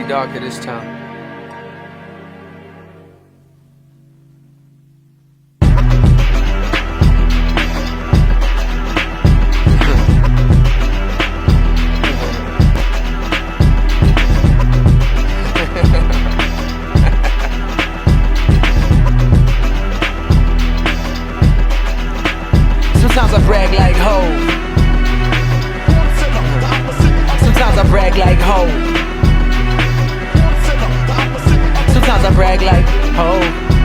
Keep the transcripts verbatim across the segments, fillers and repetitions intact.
dark at this time. Sometimes I brag like ho. Sometimes I brag like ho. Sometimes I brag like ho.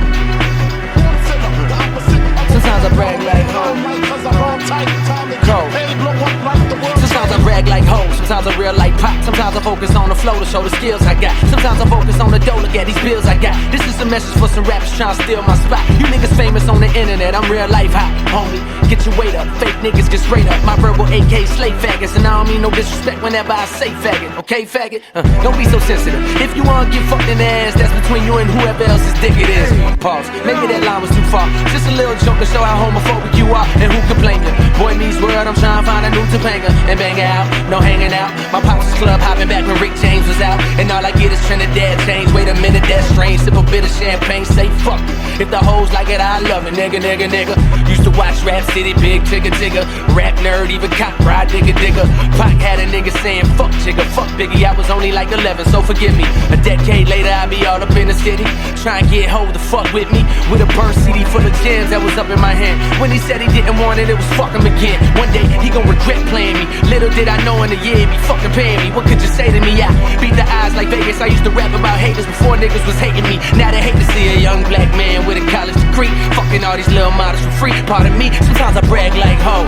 Sometimes I brag like ho. Go. Sometimes I brag like ho. Sometimes I real like pop. Sometimes I focus on the flow to show the skills I got. Sometimes I focus on the dough, look at these bills I got. This is a message for some rappers trying to steal my spot. You niggas famous on the internet, I'm real life hot, homie. Get your weight up, fake niggas get straight up. My verbal A K slave faggots, and I don't mean no disrespect whenever I say faggot. Okay, faggot? Uh, don't be so sensitive. If you wanna get fucked in the ass, that's between you and whoever else's dick it is. Pause. Maybe that line was too far. Just a little joke to show how homophobic you are, and who can blame you? Boy meets world, I'm trying to find a new Topanga and bang out, no hanging out. My pops was club hopping back when Rick James was out, and all I get is Trinidad chains. Wait a minute, that's strange. Sip a bit of champagne, say fuck it. If the hoes like it, I love it, nigga, nigga, nigga. Used to watch Rap City, big tigger, tigger. Rap nerd, even cop ride, digger, digger. Pac had a nigga saying fuck jigger, fuck Biggie. I was only like eleven, so forgive me. A decade later, I be all up in the city, trying to get hoe the fuck with me. With a burn C D full of gems that was up in my hand. When he said he didn't want it, it was fuck him again. One day, he gon' regret playing me. Little did I know in a year, he be fucking paying me. What could you say to me? I beat the eyes like Vegas. I used to rap about haters before niggas was hating me. Now they hate to see a young black man with a college degree fucking all these little models for free. Pardon me, sometimes I brag like ho.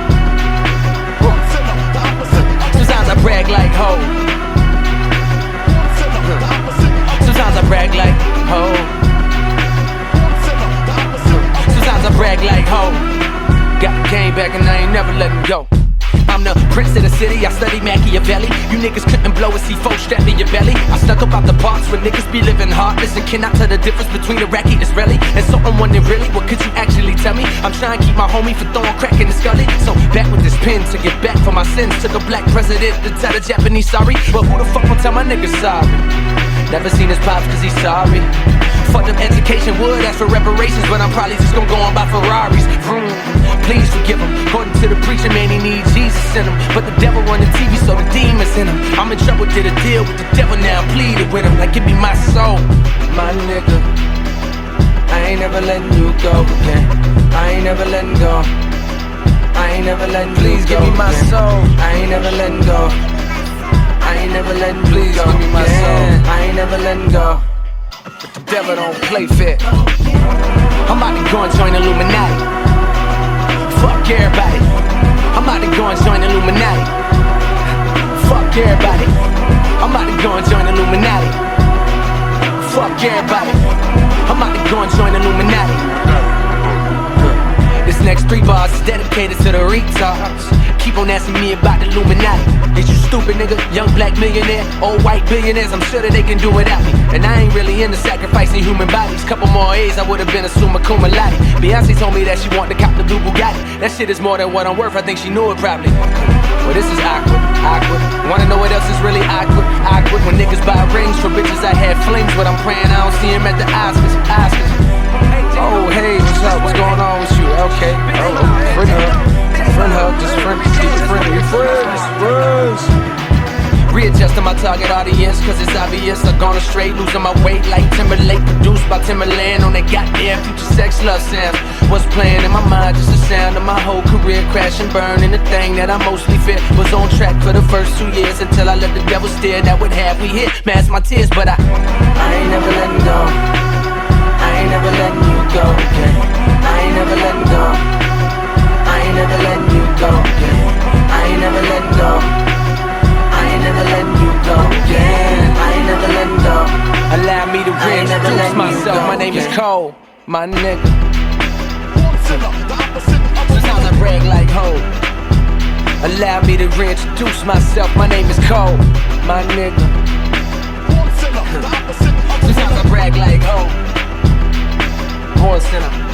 Sometimes I brag like ho. Sometimes I brag like ho. Sometimes I brag like ho. Got the game back and I ain't never letting go. I'm the prince of the city, I study Machiavelli. You niggas couldn't blow a C four strap in your belly. I stuck up out the parts where niggas be living heartless and cannot tell the difference between Iraqi and Israeli. And so I'm wondering really, what could you actually tell me? I'm trying to keep my homie from throwing crack in the scully. So back with this pen to get back for my sins. Took a black president to tell the Japanese sorry. But who the fuck gon' tell my niggas sorry? Never seen his pops cause he's sorry. Fucked up education, would ask for reparations, but I'm probably just gon' go on by Ferraris. Vroom. Please forgive him. According to the preacher, man, he needs Jesus in him. But the devil run the T V, so the demons in him. I'm in trouble, did a deal with the devil, now I'm pleaded with him. Like, give me my soul, my nigga. I ain't never letting you go again. I ain't never letting go. I ain't never letting Please you go. Please give me my again. soul. I ain't never letting go. I ain't never letting Please go. give me my yeah. soul. I ain't never letting go. But the devil don't play fair. I'm about to go and join Illuminati. Fuck everybody. I'm about to go and join Illuminati. Fuck everybody. I'm about to go and join Illuminati. Fuck everybody. I'm about to go and join Illuminati. This next three bars is dedicated to the retards. Keep on asking me about the Illuminati. Is you stupid nigga? Young black millionaire, old white billionaires, I'm sure that they can do without me. And I ain't really into sacrificing human bodies. Couple more A's, I would've been a summa cum laude. Beyonce told me that she wanted to cop the blue Bugatti. That shit is more than what I'm worth, I think she knew it probably. Well, this is awkward, awkward. Wanna know what else is really awkward? Awkward when niggas buy rings for bitches I had flings with. I'm praying I don't see him at the Oscars, Oscars. Oh, hey, what's up? What's going on with you? Okay, oh, friend hug, friend hug, just friend, keep it friendly, friends, friends. Readjusting my target audience, cause it's obvious I've gone astray, losing my weight like Timberlake. Produced by Timberland on that goddamn Future Sex Love sounds. What's playing in my mind, just the sound of my whole career crash and burn. And the thing that I mostly fear was on track for the first two years, until I let the devil steer. That would have we hit, mask my tears, but I I ain't never letting go. I ain't never letting you go again. I ain't never letting go. I ain't never letting you go again. I ain't never letting go. I ain't never letting you go again. I ain't never letting go. Allow me to reintroduce myself. My name is Cole, my nigga. Sometimes I brag like ho. Allow me to reintroduce myself. My name is Cole, my nigga. Sometimes I brag like ho. Born sinner.